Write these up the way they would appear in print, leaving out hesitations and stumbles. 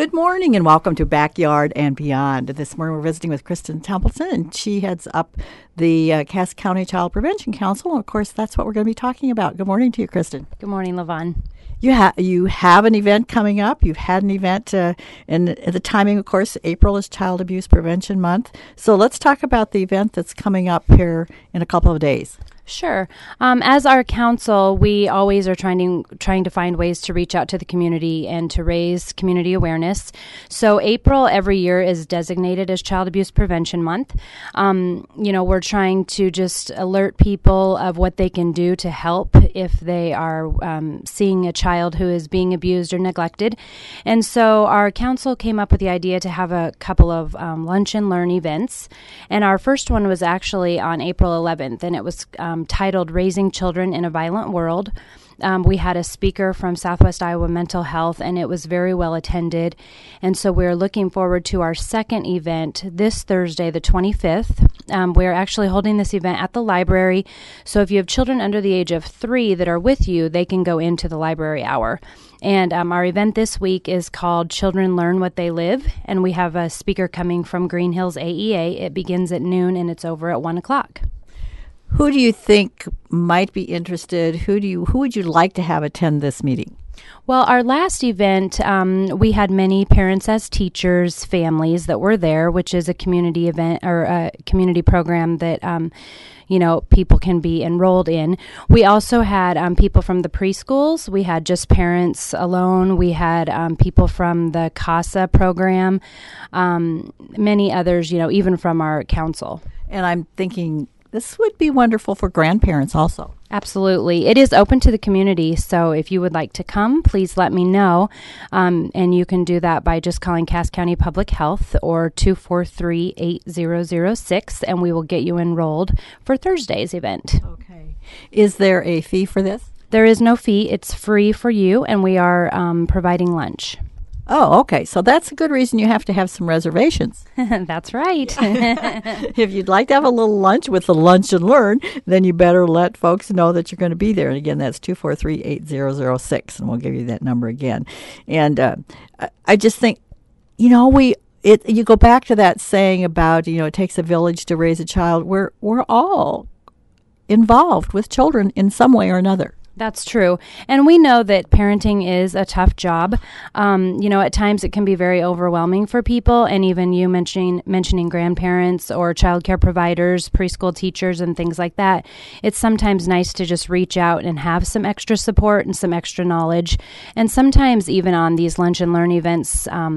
Good morning and welcome to Backyard and Beyond. This morning we're visiting with Kristen Templeton, and she heads up the Cass County Child Prevention Council. And of course, that's what we're going to be talking about. Good morning to you, Kristen. Good morning, LaVon. You have an event coming up. You've had an event, and the timing, of course, April is Child Abuse Prevention Month. So let's talk about the event that's coming up here in a couple of days. Sure. As our council, we always are trying to find ways to reach out to the community and to raise community awareness. So April every year is designated as Child Abuse Prevention Month. We're trying to just alert people of what they can do to help if they are seeing a child who is being abused or neglected. And so our council came up with the idea to have a couple of lunch and learn events. And our first one was actually on April 11th, and it was titled Raising Children in a Violent World. We had a speaker from Southwest Iowa Mental Health, and it was very well attended. And so we're looking forward to our second event this Thursday, the 25th. We're actually holding this event at the library. So if you have children under the age of 3 that are with you, they can go into the library hour. And our event this week is called Children Learn What They Live, and we have a speaker coming from Green Hills AEA. It begins at noon, and it's over at 1 o'clock. Who do you think might be interested? Who would you like to have attend this meeting? Well, our last event, we had many parents as teachers, families that were there, which is a community event or a community program that, people can be enrolled in. We also had people from the preschools. We had just parents alone. We had people from the CASA program, many others, even from our council. And I'm thinking this would be wonderful for grandparents also. Absolutely. It is open to the community, so if you would like to come, please let me know. And you can do that by just calling Cass County Public Health or 243-8006, and we will get you enrolled for Thursday's event. Okay. Is there a fee for this? There is no fee. It's free for you, and we are providing lunch. Oh, okay. So that's a good reason you have to have some reservations. That's right. If you'd like to have a little lunch with the Lunch and Learn, then you better let folks know that you're going to be there. And again, that's 243-8006, and we'll give you that number again. And I just think, you go back to that saying about, it takes a village to raise a child. We're all involved with children in some way or another. That's true. And we know that parenting is a tough job. At times it can be very overwhelming for people. And even you mentioning grandparents or childcare providers, preschool teachers, and things like that. It's sometimes nice to just reach out and have some extra support and some extra knowledge. And sometimes even on these lunch and learn events,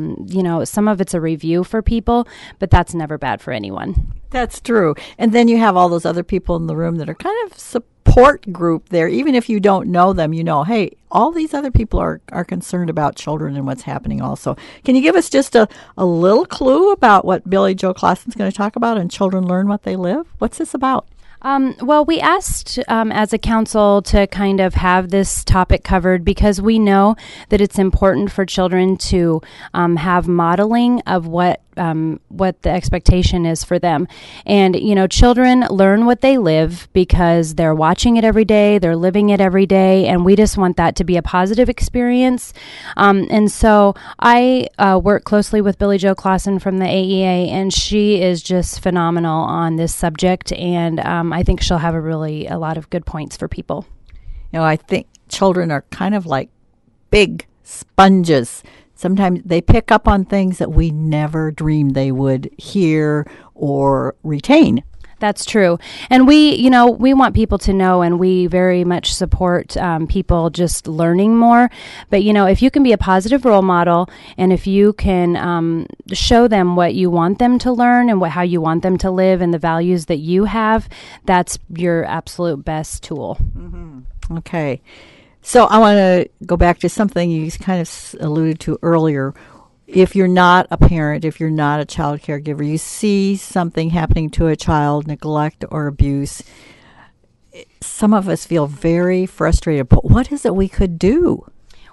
some of it's a review for people, but that's never bad for anyone. That's true. And then you have all those other people in the room that are kind of support group there. Even if you don't know them, hey, all these other people are concerned about children and what's happening also. Can you give us just a little clue about what Billy Joe Clausen's going to talk about in Children Learn What They Live? What's this about? Well, we asked as a council to kind of have this topic covered because we know that it's important for children to have modeling of what the expectation is for them. And, children learn what they live because they're watching it every day, they're living it every day, and we just want that to be a positive experience. And so I work closely with Billy Joe Clausen from the AEA, and she is just phenomenal on this subject, and I think she'll have a lot of good points for people. I think children are kind of like big sponges. Sometimes they pick up on things that we never dreamed they would hear or retain. That's true. And we want people to know, and we very much support people just learning more. But, if you can be a positive role model and if you can show them what you want them to learn and how you want them to live and the values that you have, that's your absolute best tool. Mm-hmm. Okay. So I want to go back to something you kind of alluded to earlier. If you're not a parent, if you're not a child caregiver, you see something happening to a child, neglect or abuse, some of us feel very frustrated. But what is it we could do?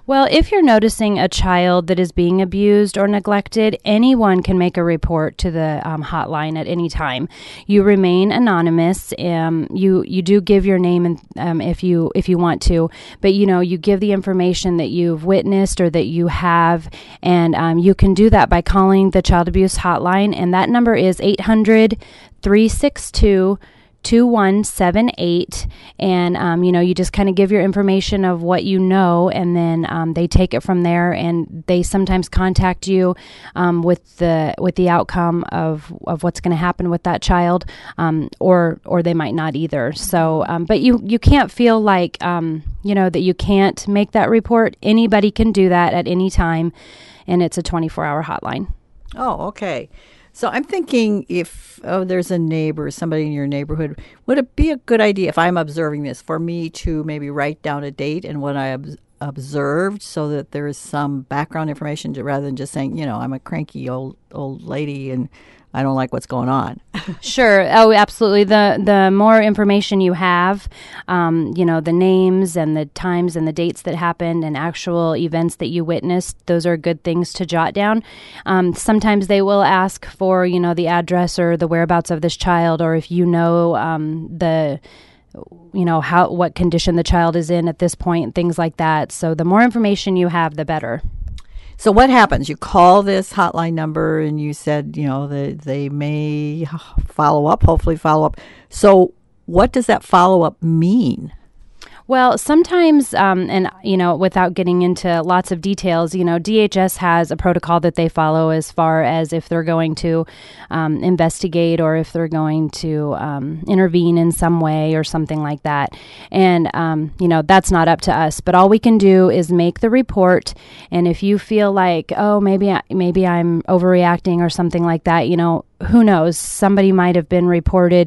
Well, if you're noticing a child that is being abused or neglected, anyone can make a report to the hotline at any time. You remain anonymous. You do give your name and if you want to, but you give the information that you've witnessed or that you have, and you can do that by calling the child abuse hotline, and that number is 800-362-2178, and you just kind of give your information of what you know, and then they take it from there, and they sometimes contact you with the outcome of what's going to happen with that child, or they might not either. So, but you can't feel like that you can't make that report. Anybody can do that at any time, and it's a 24-hour hotline. Oh, okay. So I'm thinking if there's a neighbor, somebody in your neighborhood, would it be a good idea if I'm observing this for me to maybe write down a date and what I observed so that there is some background information rather than just saying, I'm a cranky old lady and I don't like what's going on. Sure. Oh, absolutely. The more information you have, the names and the times and the dates that happened and actual events that you witnessed, those are good things to jot down. Sometimes they will ask for, the address or the whereabouts of this child, or if what condition the child is in at this point, things like that. So the more information you have, the better. So what happens? You call this hotline number and you said, they may hopefully follow up. So what does that follow-up mean? Well, sometimes, without getting into lots of details, DHS has a protocol that they follow as far as if they're going to investigate or if they're going to intervene in some way or something like that. And, that's not up to us. But all we can do is make the report. And if you feel like, oh, maybe I'm overreacting or something like that, who knows? Somebody might have been reported,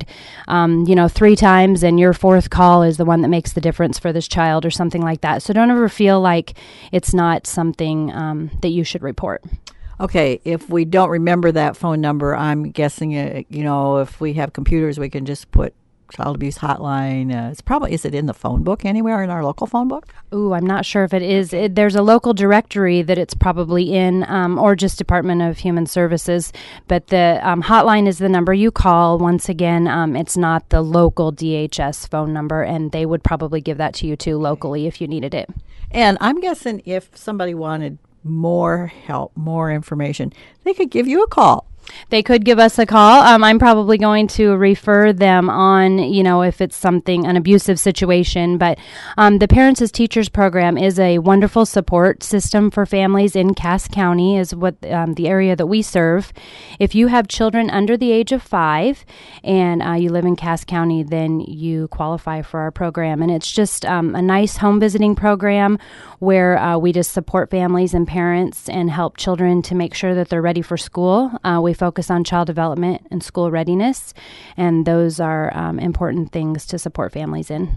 3 times, and your 4th call is the one that makes the difference for this child or something like that. So don't ever feel like it's not something that you should report. Okay, if we don't remember that phone number, I'm guessing, if we have computers, we can just put child abuse hotline. Is it in the phone book anywhere in our local phone book? Ooh, I'm not sure if it is. There's a local directory that it's probably in, or just Department of Human Services. But the hotline is the number you call. Once again, it's not the local DHS phone number, and they would probably give that to you too locally if you needed it. And I'm guessing if somebody wanted more help, more information, they could give you a call. They could give us a call. I'm probably going to refer them on, if it's an abusive situation. But the Parents as Teachers program is a wonderful support system for families in Cass County, is what the area that we serve. If you have children under the age of 5 and you live in Cass County, then you qualify for our program. And it's just a nice home visiting program where we just support families and parents and help children to make sure that they're ready for school. We focus on child development and school readiness, and those are important things to support families in.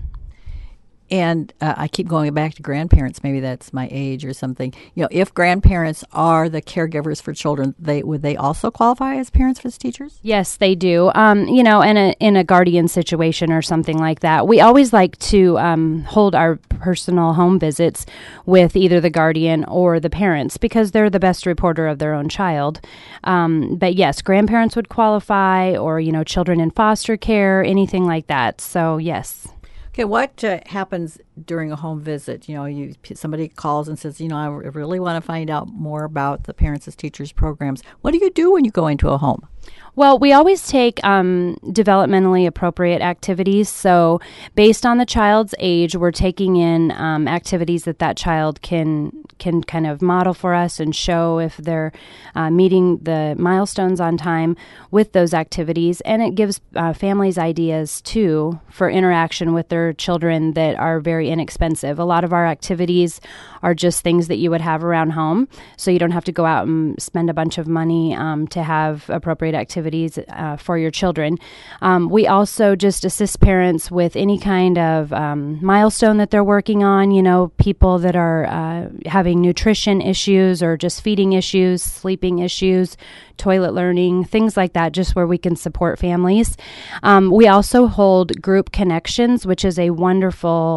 And I keep going back to grandparents. Maybe that's my age or something. If grandparents are the caregivers for children, would they also qualify as parents as teachers? Yes, they do. In a guardian situation or something like that. We always like to hold our personal home visits with either the guardian or the parents because they're the best reporter of their own child. But yes, grandparents would qualify, or children in foster care, anything like that. So yes. Okay, what happens during a home visit? Somebody calls and says, I really want to find out more about the Parents as Teachers programs. What do you do when you go into a home? Well, we always take developmentally appropriate activities. So based on the child's age, we're taking in activities that child can kind of model for us and show if they're meeting the milestones on time with those activities. And it gives families ideas, too, for interaction with their children that are very inexpensive. A lot of our activities are just things that you would have around home, so you don't have to go out and spend a bunch of money to have appropriate activities for your children. We also just assist parents with any kind of milestone that they're working on, people that are having nutrition issues or just feeding issues, sleeping issues, toilet learning, things like that, just where we can support families. We also hold Group Connections, which is a wonderful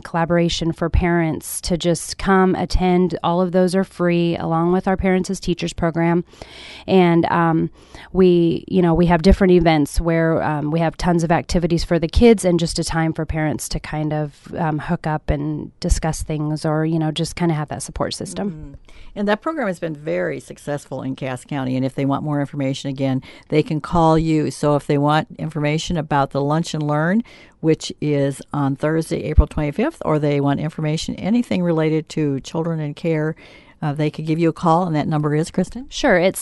collaboration for parents to just come attend. All of those are free, along with our Parents as Teachers program. And we have different events where we have tons of activities for the kids and just a time for parents to kind of hook up and discuss things, or, just kind of have that support system. Mm-hmm. And that program has been very successful in Cass County. And if they want more information, again, they can call you. So if they want information about the Lunch and Learn, which is on Thursday, April 25th, or they want information, anything related to children and care, they could give you a call, and that number is, Kristen? Sure. It's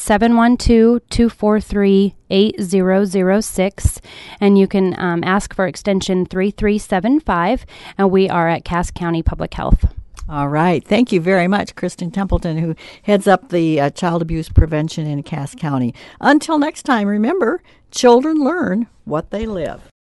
712-243-8006, and you can ask for extension 3375, and we are at Cass County Public Health. All right. Thank you very much, Kristen Templeton, who heads up the child abuse prevention in Cass County. Until next time, remember, children learn what they live.